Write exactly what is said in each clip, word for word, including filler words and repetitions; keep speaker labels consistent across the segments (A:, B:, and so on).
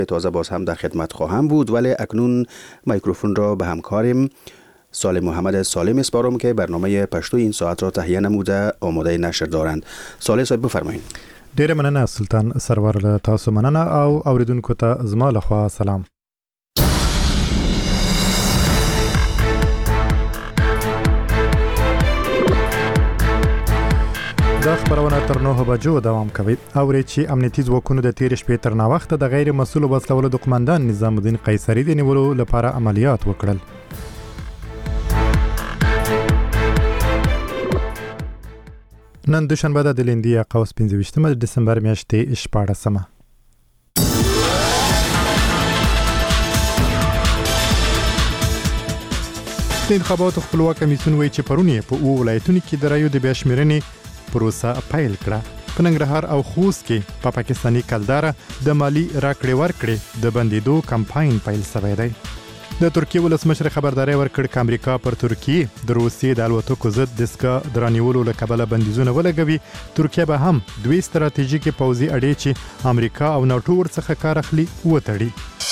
A: تازه باز هم در خدمت خواهم بود، ولی اکنون میکروفون را به همکارم سالم محمد سالم اسپارم که برنامه پشتو این ساعت را تهیه نموده آماده نشر دارند. سالم صاحب بفرمایید.
B: ډیره مننه سلطان سرور، له تاسو مننه او اوریدونکو ته زما لخوا سلام. دا خبرونه تر نهه بجو دوام کوي. اوري چې امنیتي ځواکونو د تیر شپې تر ناوخته د غیر مسؤل وسلو د قومندان نظام الدین قیصری د نیولو لپاره عملیات وکړل. نن دوشنبه د لندې قوس پنځه ویشتمه د دسمبر میاشتې شپاړسمه. د انتخاباتو خپلواک کمیسیون وایي چې پرون یې په اوو ولایتونو کې د رایو د بیا شمېرنې پروسه پیل کړه. په ننګرهار او خوست کې په پا پاکستاني کلداره د مالی راکړې ورکړې د بندېدو کمپاین پیل شوی دی. د ترکیې ولسمشر خبرداری ورکړ چې امریکا پر ترکیې د روسیې د الوتکو ضد دستګاه درانیولو له کبله بندیزونه ولګوي. ترکیه به هم دوی ستراتیژیکې پوځي اډې چې امریکا او ناټو ورڅخه کار اخلي وتړي.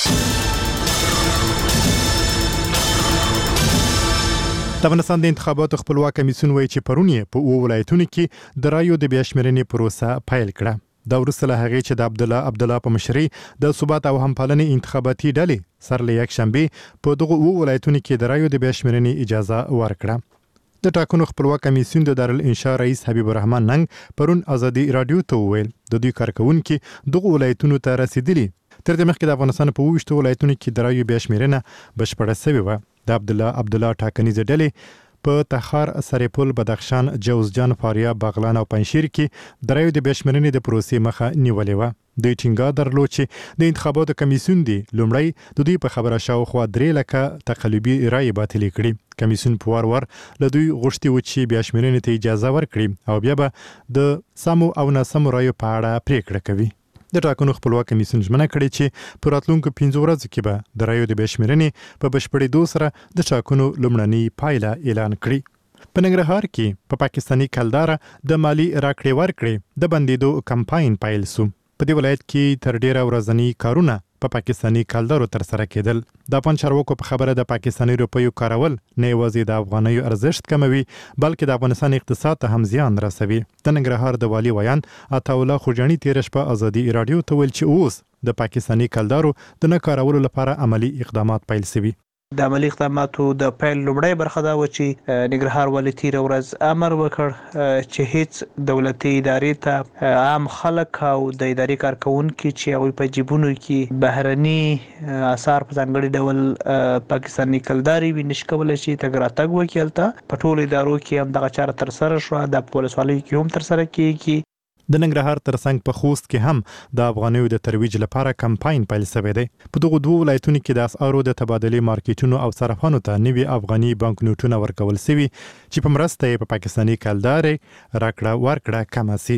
B: د افغانستان د انتخاباتو خپلواک کمیسیون وایي چې پرون یې په اوو ولایتونو کې د رایو د بیا شمېرنې پروسه پیل کړه. دا وروسته له هغې چې د عبدالله عبدالله په مشرۍ د ثبات او همپالنې انتخاباتي ډلې سر له یکشنبې په دغو اوو ولایتونو کې د رایو د بیا شمېرنې اجازه ورکړه. د ټاکنو خپلواک کمیسیون د دارالانشا رئیس حبیب الرحمن ننګ پرون ازادي رادیو ته وویل د دوی کارکوونکي دغو ولایتونو ته رسیدلي. تر دې مخکې د افغانستان په اووه ویشتو ولایتونو کې د رایو بیا شمېرنه بشپړه سوې وه. د عبدالله عبدالله ټاکنیزې ډلې په تخار، سرپل، بدخشان، جوزجان، فاریاب، بغلان او پنجشیر کې د رایو د بیا شمېرنې د پروسې مخه نیولې وه. دوی ټینګار درلود چې د انتخاباتو کمیسیون دی لومړی د دوی په خبره شاوخوا درې لکه تقلبي رایې باطلې کړي. کمیسیون په وار وار له دوی غوښتي و چې بیا شمېرنې ته اجازه ورکړي او بیا به د سمو او ناسمو رایو په اړه پریکړه کوي. د ټاکنو خپلواک کمیسیون ژمنه کړې چې په راتلونکو پنځو ورځو کې به د رایو د بیا شمېرنې په بشپړېدو سره د ټاکنو لومړنۍ پایله اعلان کړي. په ننګرهار کې په پا پاکستاني کلداره د مالی راکړې ورکړې د بندېدو کمپاین پیل سو. په دې ولایت کې تر ډیره ورځنی کارونه په پا پاکستاني کلدارو تر سره کېدل. د افغان چارواکو په خبره د پاکستاني روپیو کارول نه یوازې د افغانیو ارزښت کموي بلکې د افغانستان اقتصاد ته هم زیان رسوي. د ننګرهار د والي ویان عطاالله خوجاني تېره شپه ازادي رادیو ته ویل چې اوس د پاکستاني کلدارو د نه کارولو لپاره عملی اقدامات پیل شوي.
C: د عملی اقداماتو د پیل لومړی برخه دا و چې ننګرهار والي تېره ورځ امر وکړ چې هیڅ دولتي ادارې ته عام خلک او د ادارې کارکوونکي چې هغوی په جیبونو کې بهرني اثار په ځانګړي ډول پاکستاني کلدارې وي نشي کولی چې تګ راتګ وکړي. هلته په ټولو ادارو کې هم دغه چاره ترسره شوه. د په ولسوالیو کې هم ترسره کېږي.
B: د ننګرهار ترڅنګ په خوست کې هم د افغانیو د ترویج لپاره کمپاین پیل شوی دی. په دغو دوه ولایتونو کې د اسعارو د تبادلې مارکیټونو او صرافانو ته نوي افغاني بانک نوټونه ورکول شوي چې په مرسته یې په پا پاکستاني کلدارې راکړه ورکړه کمه سي.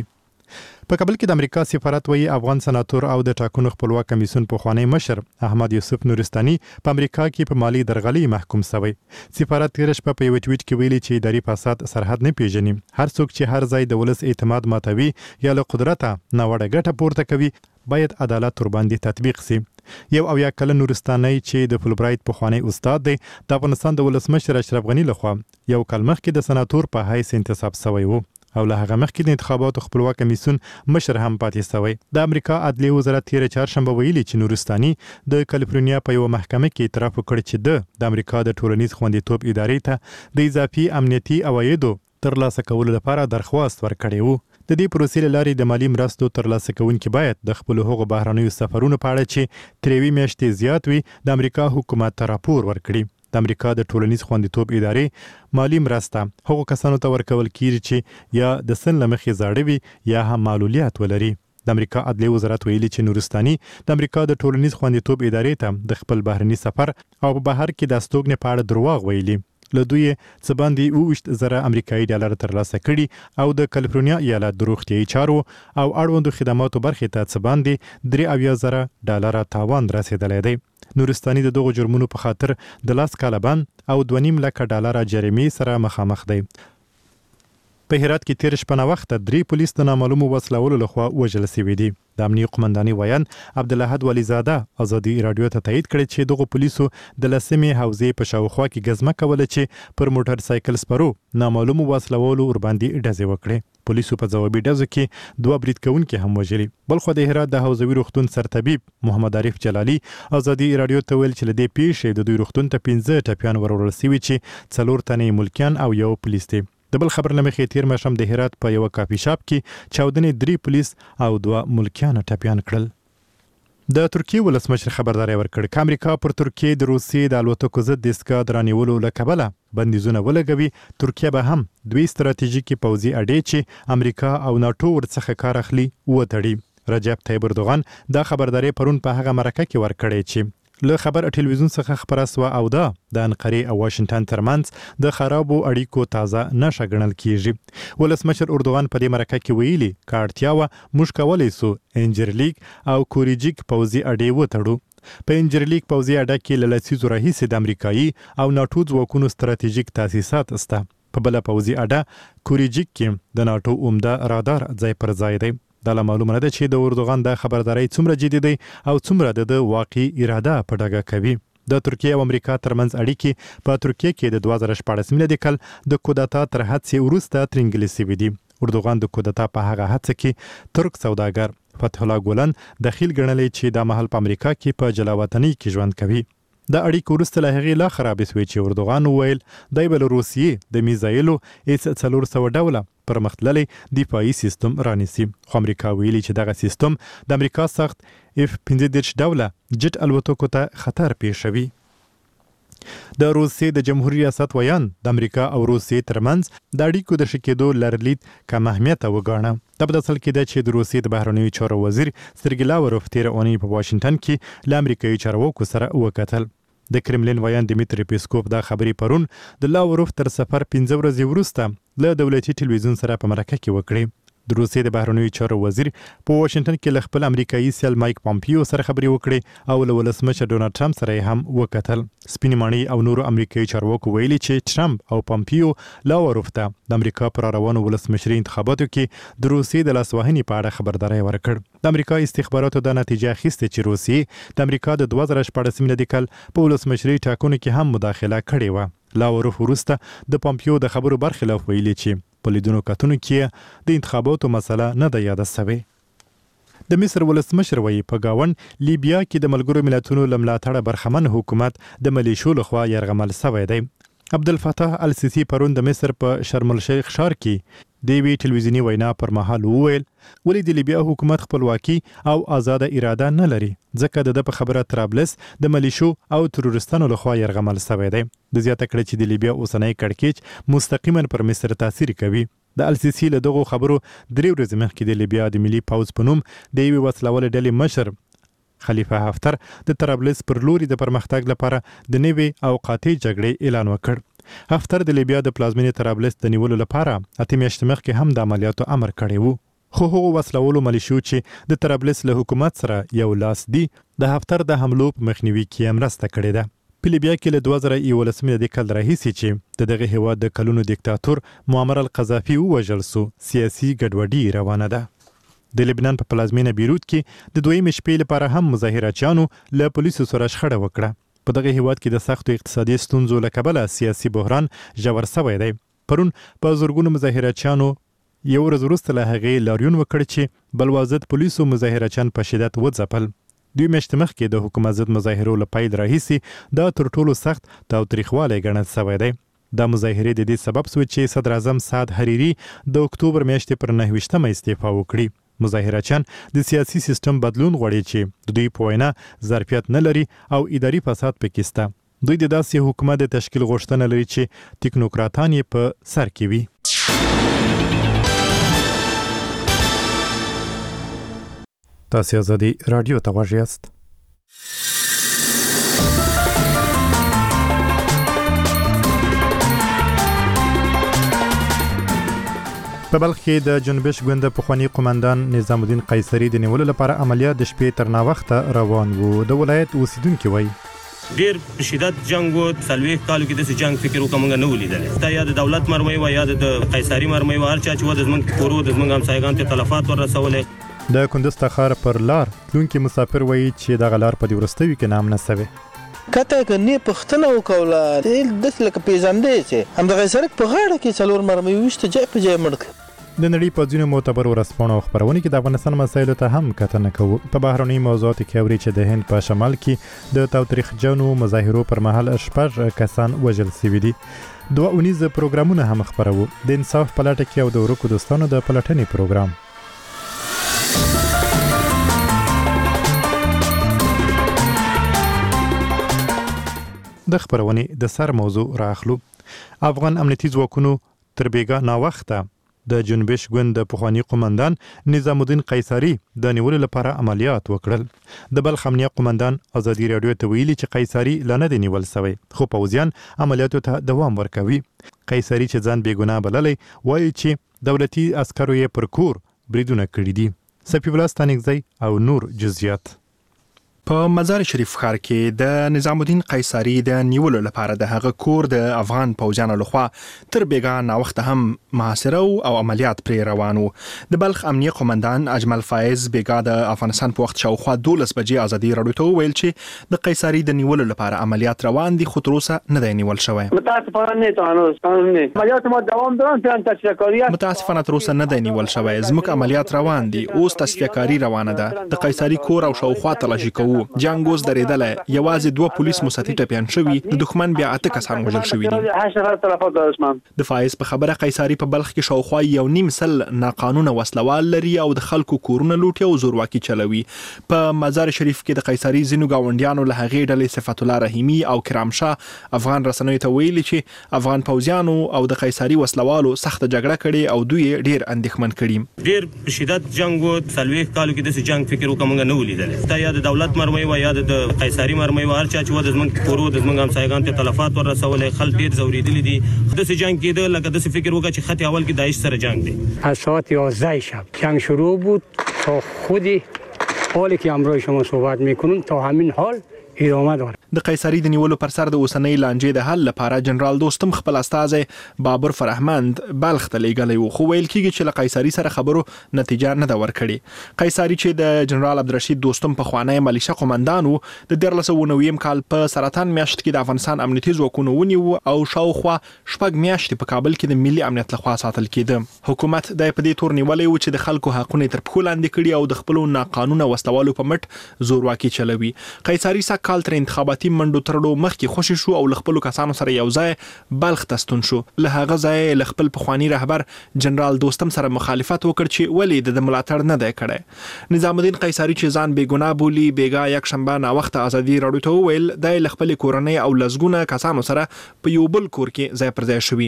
B: په کابل کې د امریکا سفارت وایي افغان سناتور او د ټاکنو خپلواک کمیسیون پخوانی مشر احمد یوسف نورستاني په امریکا کې په مالی درغلۍ محکوم شوی. سفارت تېره شپه په یو ټویټ کې ویلي چې اداري فساد سرحد نه پیژني. هر څوک چې هر ځای د ولس اعتماد ماتوي یا له قدرته ناوړه ګټه پورته کوي باید عدالت ورباندې تطبیق شي. یو اویا کلن نورستاني چې د فولبرایټ پخوانی استاد دی د افغانستان د ولسمشر اشرف غني لخوا یو کال مخکې د سناتور په حیث انتصاب شوی و او له هغه مخکې د انتخاباتو خپلواک کمیسیون مشر هم پاتې شوی. د امریکا عدلیه وزارت تېره چهارشنبه ویلي چې نورستاني د کالیفورنیا په یوه محکمه کې اعتراف وکړ چې د د امریکا د ټولنیز خوندیتوب ادارې ته د اضافي امنیتي عوایدو ترلاسه کولو لپاره درخواست ورکړی و. د دې پروسې له لارې د مالي مرستو ترلاسه کوونکي باید د خپلو هغو بهرنیو سفرونو په اړه چې تر یوې میاشتې زیات وي د امریکا حکومت ته راپور ورکړي. د امریکا د ټولنیز خوندیتوب ادارې مالی مرسته هغو کسانو ته ورکول کیږي چې یا د سن له مخې زاړه وي یا هم معلولیت ولري. د امریکا عدلیه وزارت ویلي چې نورستاني د امریکا د ټولنیز خوندیتوب ادارې ته د خپل بهرني سفر او په بهر کې د استوګنې په اړه دروغ ویلي. له دوی څه باندې اووه ویشت زره امریکایي ډالر ترلاسه کړي او د کالیفورنیا ایالت د روغتیایي چارو او اړوندو خدماتو برخې ته څه باندې درې اویا زره ډالر تاوان رسېدلی دی. نورستاني د دغو جرمونو په خاطر د لاس کاله بند او دوه نیم لکه ډالر جریمې سره مخامخ دی. په هرات کې تیر شپه وخت درې پولیس د نامعلومو وسلوالو لخوا وژل شوي دي. د امنیه قومنداني ویان عبدالاحد ولیزاده ازادي رادیو ته تایید کړی چې دغه پولیسو د لسمې حوزې په شاوخوا کې ګزمه کوله چې پر موټر سایکل سپرو نامعلومو وسلوالو ورباندې ډزې وکړې. پولیسو په ځوابي ډزو کې دوه برید کوونکي هم وژلي. بلخو د هرات د حوزوي روغتون سرطبیب محمد عارف جلالي ازادي رادیو ته ویل چې له دې پیښې د دوی روغتون ته پنځه ټپیان ورول شوي چې څلور تنې ملکیان او یو پولیس دی. د بل خبر لمخې تیر مشم د هرات په یو کافي شاپ کې چاودنې درې پولیس او دوه ملکیان ټپیان کړل. د ترکیې ولسمشر خبرداري ورکړ چې امریکا پر ترکیې د روسیې د الوتکو ضد دستګاه درانیولو له کبله بندیزونه ولګوي. ترکیه به هم دوی ستراتیژیکي پوځي اډې چې امریکا او ناتو ورڅخه کار اخلي وتړي. رجب طیب اردوغان دا خبرداري پرون په هغه مرکه کې ورکړې چې له خبر ټلویزیون څخه خبره سوه او دا د انقرې او واشنگټن ترمنځ د خرابو اړیکو تازه نښه ګڼل کیږي. ولسمشر اردوغان په دې مرکه کې ویلي که اړتیا وه موږ کولی سو انجرلیک او کوریجیک پوځي اډې وتړو. په انجرلیک پوځي اډه کې له لسیزو راهیسې د امریکایي او ناټو ځواکونو ستراتیژیک تاسیسات سته. په بله پوځي اډه کوریجیک کې د ناټو عمده رادار ځای پر ځای دی. دا له معلومه نه ده چې د اردوغان د خبرداري څومره جدي دی او څومره د واقعي اراده په ډاګه کوي. د ترکیه او امریکا ترمنځ اړیکې په ترکیه کې د دوه زره شپاړس میلادي کال د کودتا تر هڅې وروسته ترنګلې شوي دي. اردوغان د کودتا په هغه هڅه کې ترک سوداګر فتح الله ګولن دخیل ګڼلی چې د مهال په امریکا کې په جلاوطنۍ کې ژوند کوي. د اړیکو وروسته له هغې لا خرابې سوې چې اردوغان وویل دی به له روسیې د میزایلو ایس څلور سوه ډوله پرمختللی دفاعي سیستم رانیسي. خو امریکا ویلي چې دغه سیستم د امریکا سخت اف پنځه دېرش ډوله جټ الوتکو ته خطر پیښوي. د روسیې د جمهوریت ریاست ویان د امریکا او روسیې ترمنځ د اړیکو د ښه کېدو لرلید کم اهمیته وګاڼه. دا په داسې حال کې ده چې د روسیې د بهرنیو چارو وزیر سرګی لاوروف تېره اونۍ په واشنګټن کې له امریکایي چارواکو سره وکتل. د کرملین ویان دمیتری پیسکوف دا خبرې پرون د لاوروف تر سفر پنځه ورځې وروسته له دولتي ټلویزیون سره په مرکه کې وکړې. د روسیې د بهرنیو چارو وزیر په واشنګټن کې له خپل امریکایي سیال مایک پامپیو سره خبرې وکړې او له ولسمشر ډونالډ ټرمپ سره هم وکتل. سپینې ماڼۍ او نورو امریکایي چارواکو ویلي چې ټرمپ او پامپیو لاوروف ته د امریکا پر روانو ولسمشري انتخاباتو کې د روسیې د لاسوهنې په اړه خبرداری ورکړ. د امریکا استخباراتو دا نتیجه اخیستې چې روسیې د امریکا د دوه زره شپاړس میلادي کال په ولسمشري ټاکنو کې هم مداخله کړې وه. لاوروف وروسته د پامپیو د خبرو برخلاف ویلي چې په لیدونو کتونو کې د انتخاباتو مسله نه ده یاده سوې. د مصر ولسمشر وایي په گاونډ لیبیا کې د ملګرو ملتونو له ملاتړه برخمن حکومت د ملیشو لخوا یرغمل سوی دی. عبدالفتاح السیسی پرون د مصر په شرم الشیخ ښار کې د یوې ټلویزیوني وینا پر مهال وویل ولې د لیبیا حکومت خپلواکي او آزاده اراده نه لري ځکه د ده په خبره طرابلس د ملیشو او تروریستانو لخوا یرغمل سوی دی. د زیاته کړه چې د لیبیا اوسنی کړکېچ مستقیما پر مصر تاثیر کوي. د السیسی له دغو خبرو درې ورځې مخکې د لیبیا د ملي پوځ په نوم د یوې وسلوالې ډلې مشر خلیفه حفتر د طرابلس پر لوري د پرمختګ لپاره د نوې او قاطع جګړې اعلان وکړ. حفتر د لیبیا د پلازمینې طرابلس د نیولو لپاره اته میاشتې مخکې هم د عملیاتو امر کړی وو. خو هغو وسلوالو ملیشو چې د طرابلس له حکومت سره یو لاس دي د حفتر د حملو په مخنیوي کې مرسته کړې ده. په لیبیا کې له دوه زره یولس میلادي کال راهیسې چې د دغه هیواد د کلونو دیکتاتور معمر القذافي ووژل سو سیاسي ګډوډي روانه ده. د لبنان په پلازمینه بیروت کې د دویمې شپې لپاره هم مظاهرچیانو له پولیسو سره شخړه وکړه. په دغه هیواد کې د سختو اقتصادي ستونزو له کبله سیاسي بحران ژور سوی دی. پرون په زرګونو مظاهرچیانو یو ورځ وروسته له هغې لاریون وکړ چې بلوازد پولیسو مظاهرچیان په شدت وځپل. دوی میاشتې مخکې د حکومت ضد مظاهرو له پیل راهیسې دا تر ټولو سخت تاوتریخوالی ګڼل سوی دی. دا مظاهرې د دې سبب سوې چې صدر اعظم سعد حریري د اکتوبر میاشتې پر نهه ویشتمه استعفا وکړي. مظاهرچیان د سیاسي سیستم بدلون غواړي چې د دوی په وینا ظرفیت نه لري او اداري فساد پکې شته. دوی د داسې حکومت د تشکیل غوښتنه لري چې ټیکنوکراتان یې په سر کې وي. تاسو ازادي رادیو ته غوږ یاست. په بلخ کې د جنبش ګوند پخوانی قومندان نظام الدین قیصری د نیولو لپاره عملیات د شپې تر ناوخته روان وو. د ولایت اوسیدونکو وایي
D: ډیر شدت جنگ و څلوېښت کالو کې داسې جنگ فکر وکړو موږ نه ولیدلی دا یا د دولت مرمۍ وه یا د قیصري مرمۍ وه هر چا چې و د زموږ کورو د زموږ همسایګانو ته تلفات ورسولی.
B: د کندوز تخار پر لار تلونکي مسافر وایي چې دغه لار په دې وروستیو کې نامنه سوې.
E: کته کني پښتنه وکوله داسې لکه پیژندې چې همدغه سړک په غاړه کې څلور مرمۍ ویشته ځای په ځای مړ کړ.
B: د نړۍ په ځینو معتبرو ورځپاڼو او خپرونو کې د افغانستان مسایلو ته هم کتنه کوو. په بهرنیو موضوعاتو کې اوري چې د هند په شمال کې د تاوتریخجنو مظاهرو پر مهال شپږ کسان وژل شوي دي. دوه اونیز پروګرامونه هم خپروو. د انصاف په لټه کې او د ورکو دوستانو د پلټنې پروګرام. د خپرونې د سر موضوع راخلو. افغان امنیتي ځواکونو تر بیګا ناوخته د جنبش ګوند د پخوانی قومندان نظام الدین قیصري د نیولو لپاره عملیات وکړل. د بلخ امنیه قومندان ازادي راډیو ته ویلي چې قیصري لا نه دی نیول شوی خو پوځیان عملیاتو ته دوام ورکوي. قیصري چې ځان بې ګناه بللی وایي چې دولتي عسکرو یې پر کور بریدونه کړي دي. سپي الله ستانکزی او نور جزئیات.
F: په مزار شریف ښار کې د نظام الدین قیصري د نیولو لپاره د هغه کور د افغان پوځیانو لخوا تر بیګا ناوخته هم محاصره او عملیات پرې روان وو. د بلخ امنیه قومندان اجمل فایز بیګا د افغانستان په وخت شاوخوا دولس بجې ازادي راډیو ته وویل چې د قیصري د نیولو لپاره عملیات روان دي خو تر اوسه نه دی نیول شوی. متاسفانه تر اوسه نه دی نیول شوی. زموږ عملیات روان دي. اوس تصفیه کاری روانه ده. د قیصري کور او شاوخوا تلاشي کوو. جنگ اوس درېدلی. یوازې دوه پولیس مساتی ټپیان شوي. د دښمن بیا اته کسان وژل شوي دي. د فایز په خبره قیصري په بلخ کې شاوخوا یو نیم سل ناقانونه وسلوال لري او د خلکو کورونه لوټي او زورواکي چلوي. په مزار شریف کې د قیصري ځینو ګاونډیانو له هغې ډلې صفت الله رحیمي او کرام شاه افغان رسنیو ته ویلي چې افغان پوځیانو او د قیصري وسلوالو سخته جګړه کړې او دوی ډیر اندېښمن کړي.
D: ډیر شدت جنگ و څلوېښت کالو کې داسې جنگ فکر وکړو موږ نه ولیدلی دا یا د دولت مرمۍ وه یا د قیصري مرمۍ وه هر چا چې و د زموږ کورو د زموږ همسایګانو ته تلفات ورسولی. خلک ډېر ځورېدلي دي. داسې جنگ کېده لکه داسې فکر وکړه چې خط اول کې داعش سره جنگ دی.
G: از ساعت یازده شب جنگ شروع بود تا خودی حالی که همراه شما صحبت میکنم تا همین حال ادامه داره.
F: د قیصري د نیولو پر سر د اوسنۍ لانجې د حل لپاره جنرال دوستم خپل استازی بابر فرهمند بلخ ته لیږلی و خو ویل کېږي چې له قیصري سره خبرو نتیجه نه ده ورکړې. قیصري چې د جنرال عبدالرشید دوستم پخوانی ملیشه قومندان و د دیارلس سوه نویم کال په سرطان میاشت کې د افغانستان امنیتي ځواکونو ونیو او شاوخوا شپږ میاشتې په کابل کې د ملي امنیت لخوا ساتل کېده. حکومت د په دې تور نیولی و چې د خلکو حقونه تر پښو لاندې کړي او د خپلو ناقانونه وسلوالو په مټ زورواکي چلوي. قیصري سږ کال تر انتخاباتي منډو ترړو مخکې خوشي شو او له خپلو کسانو سره یو ځای بلخ ته ستون شو. له هغه ځایه له خپل پخواني رهبر جنرال دوستم سره مخالفت وکړ چې ولې د ملاتړ نه دی کړی. نظام الدین قیصري چې ځان بې ګناه بولي بیګا یک شنبه ناوخته ازادي راډیو ته وویل دی له خپلې کورنۍ او لسګونه کسانو سره په یو بل کور کې ځای پر ځای شوي.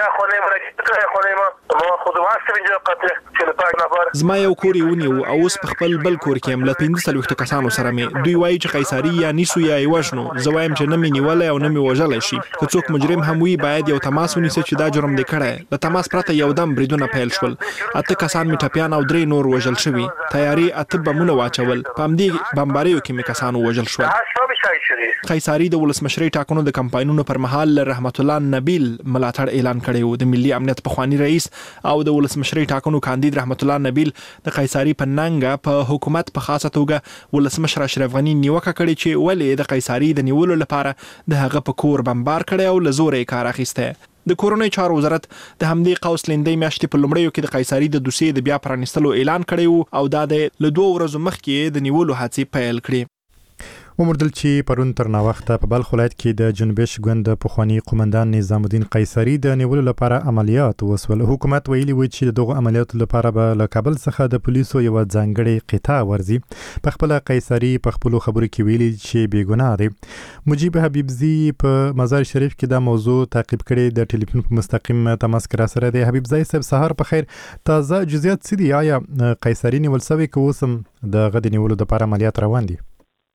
F: زما یو کور یې ونیو او اوس په خپل بل کور کې هم له پنځه څلوېښتو کسانو سره مې دوی وایي چې قیصري یا نیسو یا یې وژنو. زه وایم چې نه مې نیولی او نه مې وژلی شي. که څوک مجرم هم وي باید یو تماس ونیسي چې دا جرم دی کړی. له تماس پرته یو دم بریدونه پیل شول. اته کسان مې ټپیان او درې نور وژل شوي. تیاري اته بمونه واچول. په همدې بمباریو کې مې کسان ووژل شول. قیصري د ولسمشرۍ ټاکنو د کمپاینونو پر مهال له رحمت الله نبیل ملاتړ اعلان کړی و. د ملي امنیت پخوانی رئیس او د ولسمشرۍ ټاکنو کاندید رحمت الله نبیل د قیصري په ننګه په حکومت په خاصه توګه ولسمشر اشرف غني نیوکه کړې چې ولې د قیصري د نیولو لپاره د هغه په کور بمبار کړی او له زوره یې کار اخیستی. د کورنۍ چارو وزارت د همدې قوس لیندۍ میاشتې په لومړیو کې د قیصري د دوسیې د بیا پرانیستلو اعلان کړی و او دا د له دوه ورځو مخکې د نیولو هڅې پیل کړې.
B: ومردل چې پرون تر ناوخته په بلخ ولایت کې د جنبش ګوند د پخوانی قومندان نظام الدین قیصري د نیولو لپاره عملیات وسول. حکومت ویلي و چې دغه عملیاتو لپاره به له کابل څخه د پولیسو یو ځانګړی قطاع ورزي. په خپل قیصري په خپل خبرو کې ویلي چې بې ګناه دی. مجيب حبیبزي په مزار شریف کې دا موضوع تعقیب کړي. د ټلیفون په مستقیم تماس کې را سره دی. حبیبزي صاحب سهار په خیر. تازه جزئیات څه دي؟ آیا قیصري نیول شوی که اوس هم د غد نیولو لپاره عملیات روان دي؟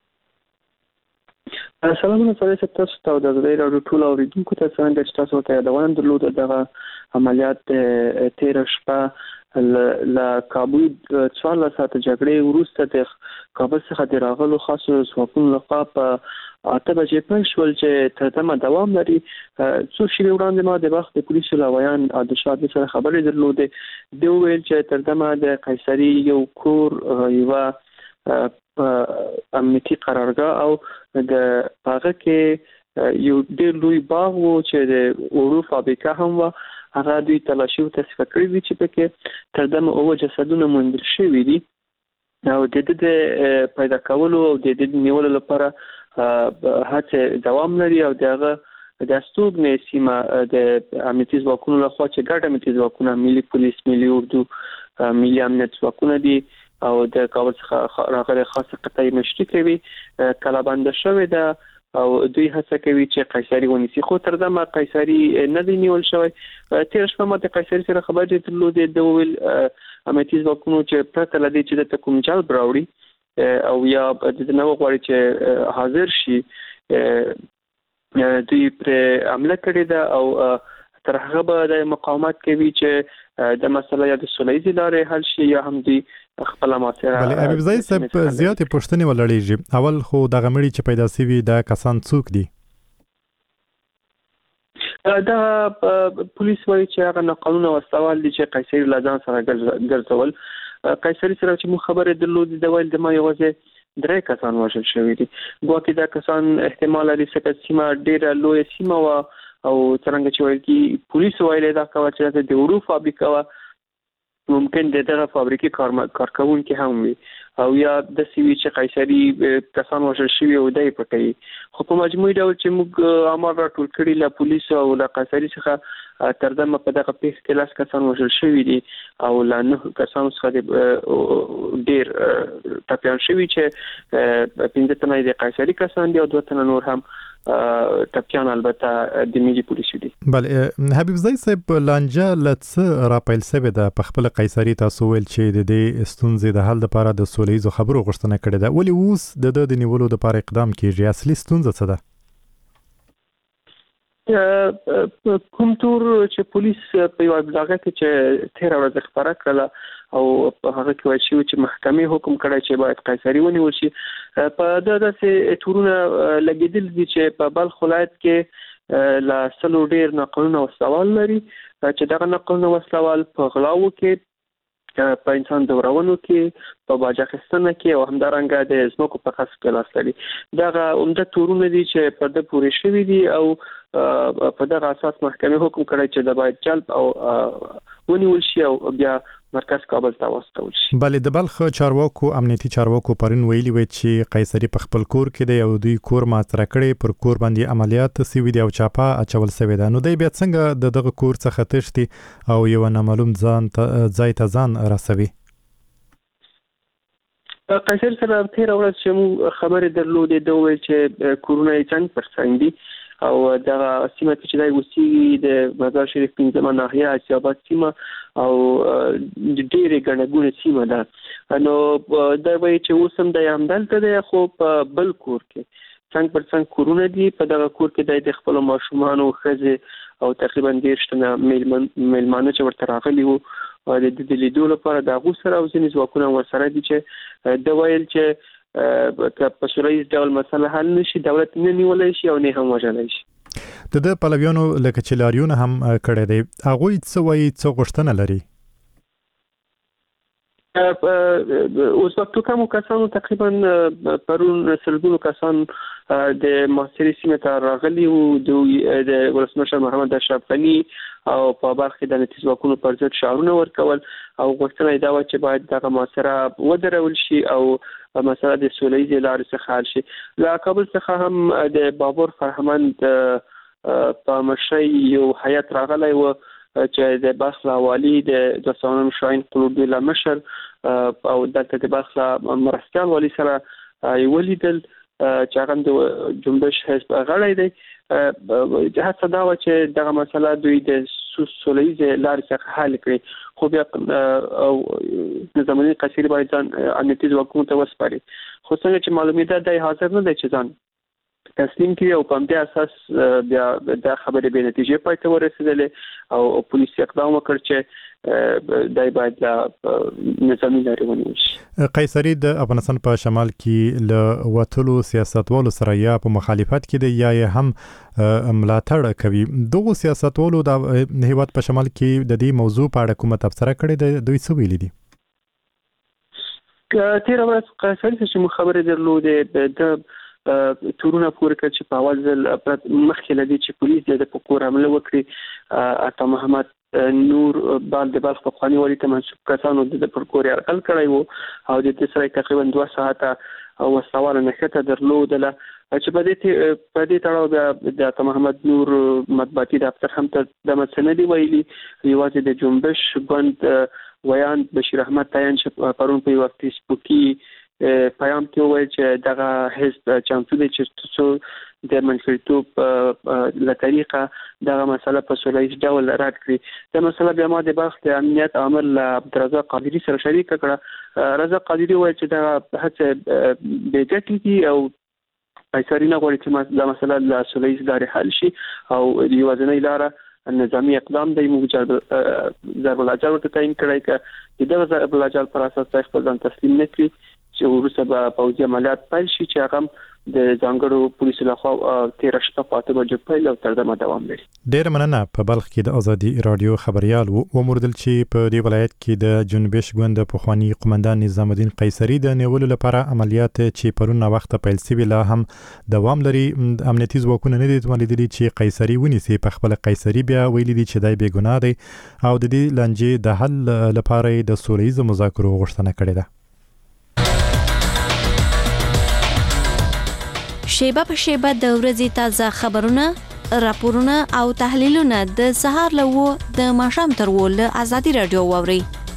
H: سلامونه سره تاسو ته د ازادي راډیو ټول اوریدونکو ته څنګه چې تاسو ته یادونه درلوده دغه عملیات تیر شپه ل کابل څوارلس ساعته جګړې وروسته د کابل څخه د راغلو خاصو ځواکونو لخوا په اته بجې پیل شول چې تر دمه دوام لري. څو شېبې وړاندې ما د وخت د پولیسو لویان د شاهد سره خبرې درلودې. دوی ویل چې تر دمه د قیصري یو کور یو امنیتي قرارګاه او د هغه کې یو ډېر لوی باغ وو چې د وړو فابریکه هم وه. هغه دوی تلاشي او تصفیه کړی دي چې پکې تر دمه اووه جسدونه موندل شوي دي او د دې د پیدا کولو او د دې نیولو لپاره هڅه دوام لري. او دغه د استوګنې سیمه د امنیتي ځواکونو لخوا چې ګډ امنیتي ځواکونه ملي پولیس، ملي اردو، ملي امنیت ځواکونه دي او د کابل څخه راغلي خاصه قطعي مشري کوي کلابند شوې ده او دوی هڅه کوي چې قیصري ونیسي. خو تر دمه قیصري نه دی نیول شوی. تیر شپه ما د قیصري سره خبرې درلودې. د ویل امنیتي ځواکونو چې پرته له دې چې د کوم جلب راوړي او یا د نو غواړي چې حاضر شي دوی پر عمله کړې ده او تر هغه به د مقاومت کوي چې د مسله یا د سولې لارې حل شي یا هم دوی خپل ماسره.
B: بله حبیب زئی صاحب زیاتې پوښتنې ولړېږي. اول خو دغه مړي چې پیدا شوي د کسان څوک دي؟
H: دا پولیس وایي چې هغه ناقانونه وسوال دي چې قیصري له ځان سره ګرځول. قیصري سره چې مو خبرې درلودې د ویل د ما یوازې درې کسان وژل شوي دي. ګواکې دا کسان احتمال لري چې سیمه ډېره لویه سیمه وه او څرنګه چې وایي کې پولیس ویلي دا کوي چې د وړو فابریکه وه، ممکن د دغه فابریکې کارکونکي هم وي او یا د سیوی چې قیصري کسان وژل شوي او دای پټي. خو په مجموعي ډول چې موږ امر راټول کړی له پولیسو او له قیصري څخه تر دمه په دغه پیښه کې لاس کسان وژل شوي دي او له نه کسانو څخه ډېر ټپیان شوي چې پنځه تنه د قیصري کسان دي او دوه تنه نور هم ټپیان البته د ملي پولیسو دي.
B: بله حبیب زئی صاحب لانجه لڅ را پیل سوي ده په خپل قیصري تاسو ویل چې د دې ستونزې د حل لپاره د سولهییزو خبرو غوښتنه کړې ده. ولې اوس د د نیولو لپاره اقدام کیږي؟ اصلي ستونزه څه ده؟
H: کوم تور چې پولیس په یو ابلاغه کې چې تیر ورځ خبره کړله او په هغه کې وایي چې محکمې حکم کړی چې باید قیصري ونیول شي. په دغه تورونه لګیدل دي چې په بلخ ولایت کې لا سلو ډیر ناقانونه وسوال لري چې دغه ناقانونه وسوال په غلاو کې، په انسان دورونو کې، په باجاخستانه کې او همدارنګه د زمکو په خاص کې لاس لري. دغه عمده تورونه دي چې په د پورې شوي دي او په دغه اساس محکمې حکم کړی چې د باید جلب او ونیول شي او بیا مرکز کابل ته واستول شي.
B: بله د بلخ چارواکو امنیتي چارواکو پرون ویلي وي چې قیصري په خپل کور کې دی او دوی کور ماتره کړی، پر کور باندې عملیات سوي دي او چاپه اچول سوي ده. نو دی بیا څنګه د دغه کور څخه تښتي او یو نامعلوم ځان ځای ته ځان رسوي؟
H: قیصر سره تیر ورځ چې مو خبرې درلودې د ویل چې کورونه یې څنګه پر څنګ دي او دغه سیمه چې دای وسی د مزار شریف پنځمه ناحیه اسیاباد سیمه او ډېرې ګڼګونه سیمه ده. نو دا وایي چې اوس هم د همدلته دی خو په بل کور کې څنګه پر څنګه کورونه دي. په دغه کور کې د خپل ماشومان او ښځې او تقریبا دېرش تنه میلمانه چې ورته راغلي وو د دې لیدو لپاره د هغو سره او ځینې ځواکونه ورسره دي چې د ویل چې که په سولهییز ډول مسله حل نشي دولت نه نیولی شي او نه هم وژلی شي.
B: د ده پلویانو لکه چې لاریون هم کړی دی، هغوی څه وایي، څه غوښتنه لري؟
H: اوس وختو کمو کسانو تقریبا پرون سلګونو کسان د محاصرې سیمې ته راغلي وو. د ولسمشر محمد اشرف غني او په برخه د امنیتي ځواکونو پر ضد شعارونه ورکول او غوښتنه یې دا وه چې باید دغه محاصره ودرول شي او مسله د سولهییزې لارې څخه حل شي. له کابل څخه هم د بابر فرهمند په مشرۍ یو هیات راغلی و چې د بلخ والي د دوستانم شاهین قلوبی له مشر او دلته د بلخ مرستیال والي سره یې ولیدل چې هغه د جنبش حزب غړی دی. هڅه دا وه چې دغه مسله دوی د سولهییزې لارې څخه حل کړي، خو بیا د زماني قیصري باید ځان امنیتي ځواکونو ته وسپاري. خو څنګه چې معلومېده دی حاضر نه دی چې ځان تسلیم کړي او په دې اساس بیا د خبرې به نتیجې پای ته ورسېدلې او پولیس اقدام وکړ چې دای باید نظامي لارې ونیول شي.
B: قیصري د افغانستان په شمال کې له وټلو سیاستوالو سره یا په مخالفت کې دی یا هم ملاتړ کوي. دغه سیاستوالو د هیواد په شمال کې د دې موضوع په اړه کومه تبصره کړې ده؟ دوی څه ویلي دي؟
H: تیر ورځ قیصري چې مو خبرې درلودې د تورونه پورې کړ چې په اول ځل مخکې لدی چې پولیس د پکور حمله وکړي عطا محمد نور بال د بلخ په خواني والي ته منسوب کسانو د پکور یرغل کړی وو او د دې سره تقریبا دوه ساعته او سوال نشته درلودله چې په دې په دې تړاو د عطا محمد نور مطبوعاتي دفتر هم ته د مسندي ویلي یوازې د جنبش ګوند ویان بشیر احمد تایان چې پرون په یو فیسبوکي پیام کې وایي چې دغه حزب چانسو دی چې څو د منشریتوب له طریقه دغه مسله په سولهییز ډول رد کړي. دا مسله بیا ما د بلخ د امنیت عامل عبدالرزاق قادري سره شریک کړه. رزاق قادري وایي چې دغه هڅه بې ګټې دي او قیصري نه غواړي چې دا مسله له سولهییز لارې حل شي او یوازینۍ لاره نظامی اقدام دی. موږ ضرب الاجل ورته تعیین کړی که دغه ضرب الاجل پر اساس خپل ځان تسلیم نه کړي چې وروسته به پوځي عملیات پیل شي چې هغه د ځانګړو پولیسو لخوا تیر شپه په اته بجې پیل او تر دمه دوام لري.
B: ډېر مننه. په بلخ کې د ازادي رادیو خبريال وموردل چې په دې ولایت کې د جنبش ګوند پخوانی قومندان نظام الدین قیصري د نیولو لپاره عملیات چې پرونه وخت پیل شوي لا هم دوام لري. امنیتي ځواکونه نه دي ولیدلي چې قیصري ونیسي. په خپل قیصري بیا ویلي دي چې دای بې ګناه دی او د دې لانجې د حل لپاره د سولهییز مذاکرو غوښتنه کړې ده.
I: شیبه په شیبه د ورځې تازه خبرونه، راپورونه او تحلیلونه د سهار له و د ماښام تر و له ازادي رادیو واوري.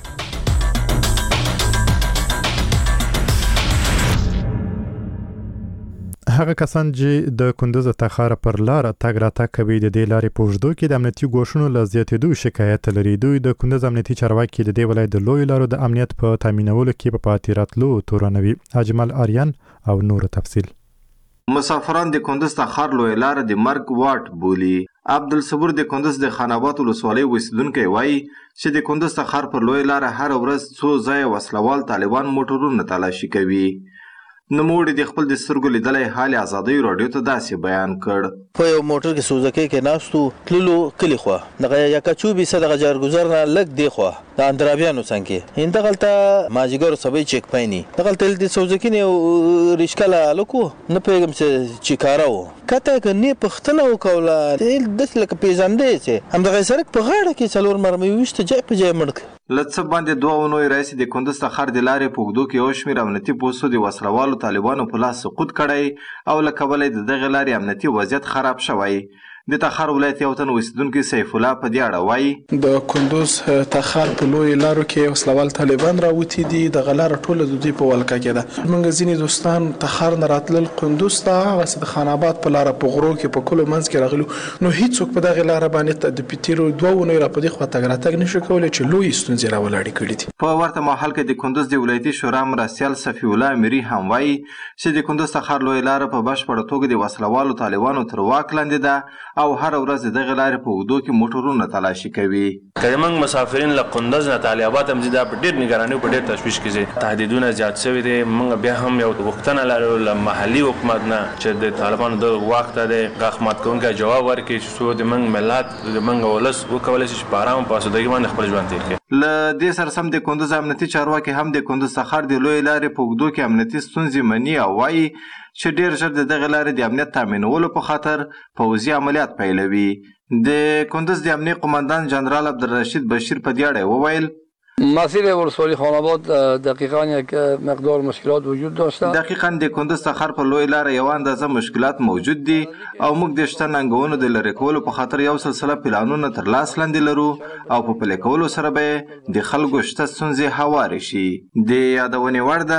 B: هغه کسان چې د کندوز تخار پر لار تګ راتګ کوي د دې لارې په اوږدو کې د امنیتي ګواښونو له زیاتېدو شکایت لري. دوی د کندوز امنیتي چارواکي د دې ولایت د لویو لارو د امنیت په تامینولو کې په پاتې راتلو تورنوي. اجمل آریان او نور تفصیل.
J: مسافران د کندوز تخار لوی لار د مرګ واټ بولی. عبدالصبور د کندوز د خاناباد ولسوالۍ اوسیدونکی وایي چې د کندوز تخار پر لوی لار هر ورځ څو ځایه وسلوال طالبان موټرونه تلاشي کوي. نوموړي د خپل د سترګو لیدلی حال ازادي رادیو ته داسې بیان کړ.
E: په یو موټر کې سوزکۍ کې ناستو تللو کلي خوا دغه یکاچوبي څه دغه جارګزر نه لږ دی خوا د اندرابیانو څنګه هندغلته ماجیګر سبې چک پایني دغلته د سوزکۍ نه ریشکله لکو نه پیغام چې چیکارا و کته کني پختنه وکوله د لکه پیژندې چې هم دغه سرک په غاړه کې څلور مرمۍ وشته جای په جای مړک.
J: لڅ باندې دوه ونوي رئیس د کندوز تخار د لارې په اوږدو کې یو شمېر امنیتي پوستو د وسلوالو طالبانو په لاس سقوط کړی او له کبله د دغه لارې امنیتي وضعیت خراب شوی. د تخار ولایت یو تن اوسیدونکی سیف الله په دې اړه وایي
K: د کندوز تخار په لوی لارو کې وسلوال طالبان راوتی دي د غلار ټوله د دوی په ولکه کې ده. موږ ځینې دوستان تخار نه راتلل کندوز ته هغه د خان آباد په لار په غرو کې په کلو منځ کې راغلو نو هیڅوک په دغه لار باندې د پیټیرو دوه ونوي را په دې خوا تګ راتګ نشي کولای چې لوی ستونزې راولاړې کړي دي.
J: په ورته مهال کې د کندوز د ولایتي شورا مرستیال صفی الله امری هم وایي چې د کندوز تخار لوی لار په بشپړه توګه د وسلوالو طالبانو تر واک لاندې ده او هر ورځ دغه لارې په اوږدو کې موټرونه تلاشي کوي.
L: که موږ مسافرین له کندوز نه طالع آباد هم ځي دا په ډېر نګرانۍ په ډېر تشویش کې ځي. تهدیدونه زیات شوي دي. موږ بیا هم یو غوښتنه لرو له محلي حکومت نه چې د طالبانو د واک ته د غاښ مات کوونکی جواب ورکړي چې څو د موږ ملت د موږ ولس وکولی شي چې په ارام په اسودګۍ باندې خپل ژوند تېر کړي.
J: له دې سره سم د کندوز امنیتي چارواکي هم د کندوز تخار د لویې لارې په اوږدو کې امنیتي ستونزې مني او وایي چې ډېر ژر د دغه لارې د امنیت تامینولو په خاطر پوځي عملیات پیلوي. د کندوز د امنیت قماندان جنرال عبدالرشید بشیر په دې اړه وویل
M: مسیر ولسوالی خان آباد دقیقاً یک مقدار مشکلات وجود داشته.
J: دقیقاً د کندوز تخار په لوی لار یو اندازه مشکلات موجود دي او موږ د شته ننګونو د لرې کولو په خاطر یو سلسله پلانونه تر لاس لاندې لرو او په پلي کولو سره به د خلکو شته ستونزې هوارې شي. د یادونې وړ ده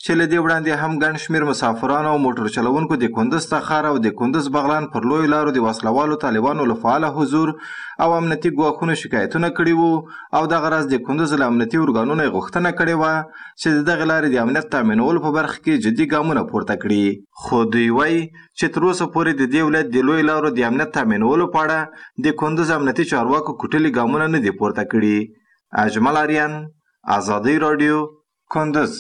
J: چې له دې وړاندې هم ګڼ شمېر مسافرانو او موټر چلوونکو د کندز تخار او د کندز بغلان پر لویو لارو د وسلوالو طالبانو له فعاله حضور او امنیتي ګواښونو شکایتونه کړي وو او دغه راز د کندز له امنیتي ارګانونو یې غوښتنه کړې وه چې د دغې لارې د امنیت تامینولو په برخه کې جدي ګامونه پورته کړي. خو دوی وایي چې تر اوسه پورې د دې ولایت د لویو لارو د امنیت تامینولو په اړه د کندز امنیتي چارواکو کوټلي ګامونه نه دي پورته کړي. اجمل آریان، آزادۍ راډیو، کندز.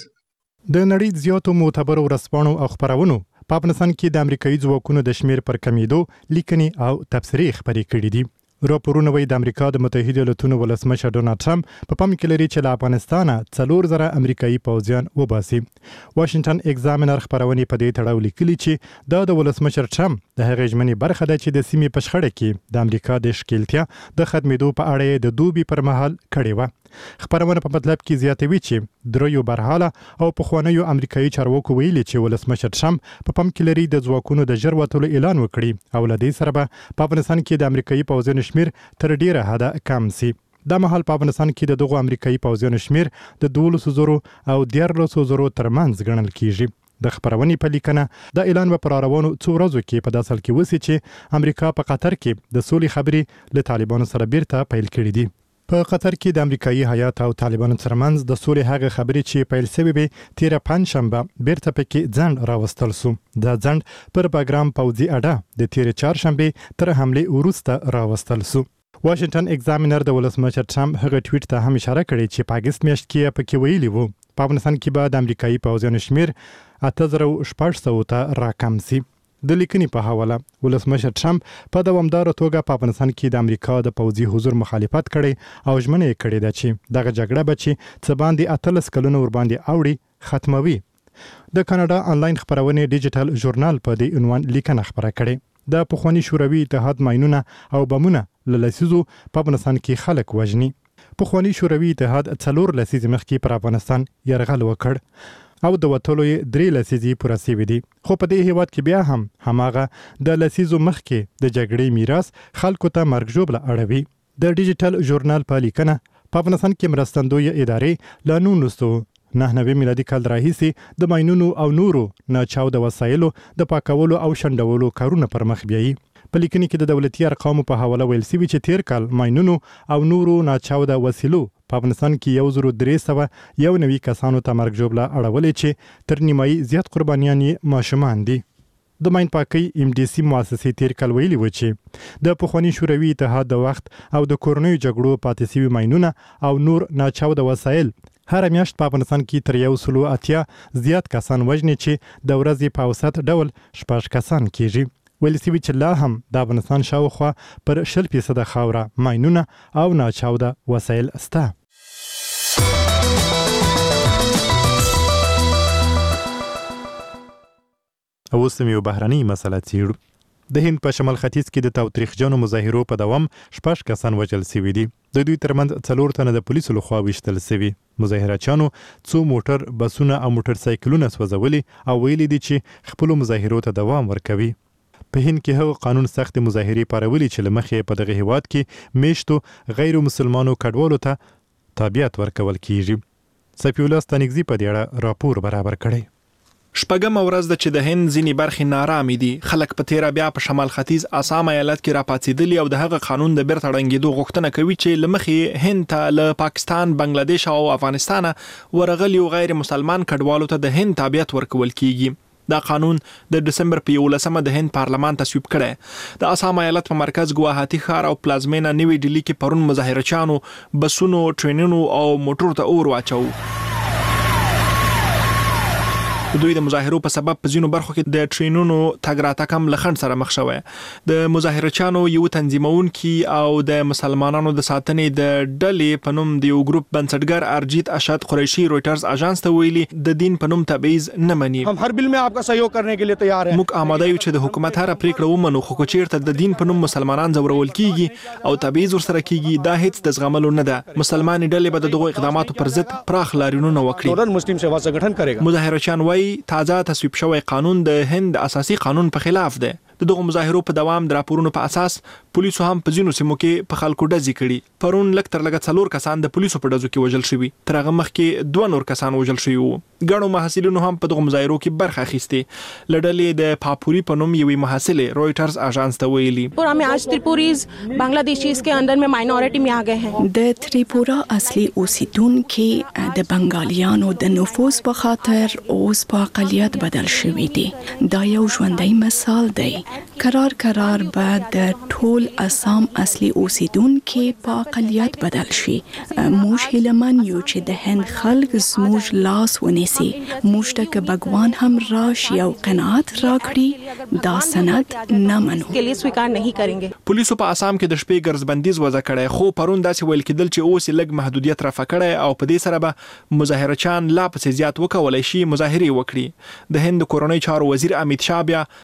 B: د نړۍ زیاتو معتبرو ورځپاڼو او خپرونو په افغانستان کې د امریکایي ځواکونو د شمیر پر کمیدو لیکنې او تبصرې خپرې کړې دي. راپورونه وایي د امریکا د متحده ایالاتونو ولسمشر ډونالډ ټرمپ په پام کې لري چې له افغانستانه څلور زره امریکایي پوځیان وباسي. واشنگټن ایگزامینر خپرونې په دې تړاو لیکلي چې دا د ولسمشر ټرمپ د هغې ژمنې برخه ده چې د سیمې په شخړه کې د امریکا د ښکیلتیا د ختمېدو په اړه د دوبي پر مهال کړې وه. خپرونه په مطلب کې زیاتوي چې دریو برحاله او پخوانیو امریکایي چارواکو ویلي چې ولسمشر ټرمپ په پام کې لري د ځواکونو د ژر وتلو اعلان وکړي او له دې سره به په افغانستان کې د امریکایي پوځیانو شمیر تر ډیره حده کم سي. دا مهال په افغانستان کې د دغو امریکایي پوځیانو شمیر د دولسو زرو او دیارلسو زرو ترمنځ ګڼل کیږي. د خپرونې په لیکنه دا اعلان به پر روانو څو ورځو کې په داسې حال کې وسي چې امریکا په قطر کې د سولې خبرې له طالبانو سره بیرته پیل کړې دي. په قطر کې د امریکایي هیات او طالبانو ترمنځ د سولې هغه خبرې چې پیل شوې وې تیره پنجشنبه بیرته پکې ځنډ راوستل سو. دا ځنډ پر باګرام پوځي اډه د تیره چهارشنبې تر حملې وروسته راوستل سو. واشنگټن ایگزامینر د ولسمشر ټرمپ هغه ټویټ ته هم اشاره کړې چې په اګست میاشت کې پکې ویلي وو په افغانستان کې به د امریکایي پوځیانو شمیر اته زره شپږ سوه ته راکم سي. د لیکنې په حواله ولسمشر ټرمپ په دوامداره توګه په افغانستان کې د امریکا د پوځي حضور مخالفت کړي او ژمنه یې کړې ده چې دغه جګړه به چې څه باندې اتلس کلونه ورباندې اوړي ختموي. د کاناډا انلاین خپرونې ډیجیټل ژورنال په دې عنوان لیکنه خپره کړې. د پخوانی شوروي اتحاد ماینونه او بمونه له لسیزو په افغانستان کې خلک وژني. پخوانی شوروي اتحاد څلور لسیزې مخکې پر افغانستان یرغل وکړ او د وټولو درې لسیزې پوره شوې دي. خو په دې هیواد کې بیا هم هماغه د لسیزو مخکې د جګړې میراث خلکو ته مرګ ژوبله اړوي. د ډیجیټل ژورنال په لیکنه په افغانستان کې مرستندوی ادارې له نولس سوه نهه نوي میلادي کال راهیسې د ماینونو او نورو ناچاوده وسایلو د پاکولو او شنډولو کارونه پر مخ بیایي. په لیکنې کې د دولتي ارقامو په حواله ویل شوي چې تیر کال ماینونو او نورو ناچاوده وسیلو په افغانستان کې یو زرو درې سوه یو نوي کسانو ته مرګ ژوبله اړولې چې تر نیمایي زیات قربانیان یې ماشومان دي. د ماین پاکۍ ام ډي سي مؤسسې تیر کال ویلي و چې د پخواني شوروي اتحاد د وخت او د کورنیو جګړو پاتې شوي ماینونه او نور ناچاوده وسایل هر میاشت په افغانستان کې تر یو سلو اتیا زیات کسان وژني چې د ورځې په اوسط ډول شپږ کسان کیږي. ویل شوي چې لا هم د افغانستان شاوخوا پر شل فیصده خاوره ماینونه او ناچاوده وسایل سته. اوس هم یو بهرنۍ مسله څیړو. د هند په شمال ختیځ کې د تاوتریخجنو مظاهرو په دوام شپږ کسان وژل شوي دي. د دوی ترمنځ څلور تنه د پولیسو لخوا ویشتل شوي. مظاهرچیانو څو موټر بسونه او موټر سایکلونه سوځولي او ویلي دي چې خپلو مظاهرو ته دوام ورکوي. په هند کې هغه قانون سخت مظاهرې پارولي چې له مخې په دغه هیواد کې میشتو غیر مسلمانو کډوالو ته تابعیت ورکول کیږي. سفی الله ستانکزي په دې اړه راپور برابر کړی.
F: شپږم ورځ ده چې د هند ځینې برخې نارامې دي. خلک په تیره بیا په شمال ختیځ آسام ایالت کې راپاڅېدلي او د هغه قانون د بیرته ړنګېدو غوښتنه کوي چې له مخې هند ته له پاکستان، بنگلادیش او افغانستانه ورغلي غیر مسلمان کډوالو ته د هند تابعیت ورکول کیږي. دا قانون د دسمبر په یولسمه د هند پارلمان تصویب کړی. د آسام ایالت په مرکز ګواهاتي ښار او پلازمینه نوی ډیلی کې پرون مظاهرچیانو بسونو، ټرینونو او موټرو ته اور واچو. دوی د مظاهرو په سبب په ځینو برخو کې د ټرینونو تګ راتګ هم له خنډ سره مخ شوی. د مظاهرچیانو یو تنظیمونکي او د مسلمانانو د ساتنې د ډلې په نوم د یو ګروپ بنسټګر ارجیت اشد قریشي رويټرز اژانس ته ویلي د دین په نوم تبعیض نه مني.
N: هم هر بل میں آپ کا سہیوگ کرنے کے لیے تیار ہیں.
F: موږ آماده یو چې د حکومت هر پریکړه ومنو، خو چیرته د دین په نوم مسلمانان زورول کیږي او تبعیض ورسره کیږي دا هیڅ د زغملو نه ده. مسلمان ډلې به دغه اقداماتو پر ضد پراخ لاریونونه وکړي.
N: ټول مسلم سیوا سنگठन کړي.
F: مظاهرچیان وايي تازه تصویب شوی قانون د هند اساسي قانون په خلاف ده. د دغه مظاهرو په دوام د راپورونو په اساس پولیسو هم په ځینو سیمو کې په خلکو ډزې کړي. پرون لږ تر لږه څلور کسان د پولیسو په ډزو کې وژل شوي. تر هغه مخکې دوه نور کسان وژل شوي وو. ګڼو محصلینو هم په دغه مظاهرو کې برخه اخیستې. له ډلې د پاپوري په نوم یوې محصلې رویټرز اژانس ته ویلي
O: और हमें आज त्रिपुरीज बांग्लादेशीज के अंदर में माइनॉरिटी में आ गए हैं.
P: د تریپورا اصلي اوسیدونکو د بنگالیانو د نفوذ په خاطر اوس په اقلیت بدل شوي دي. دا یو ژوندۍ مثال دی. قرار قرار به د ټول اسام اصلي اوسیدونکو په اقلیت بدل شي. موږ هیلمن یو چې د هند خلک زموږ لاس ونیسي. موږ ته که بګوان هم راشي او قناعت راکړي دا سند نه منو.
F: پولیسو په اسام کې د شپې ګرځبندیز وضع کړی، خو پرون داسې ویل کېدل چې اوس یې لږ محدودیت رافع کړی او په دې سره به مظاهرچیان لا پسې زیات وکولای شي مظاهرې وکړي. د هند کورنۍ چارو وزیر امیت شاه بیا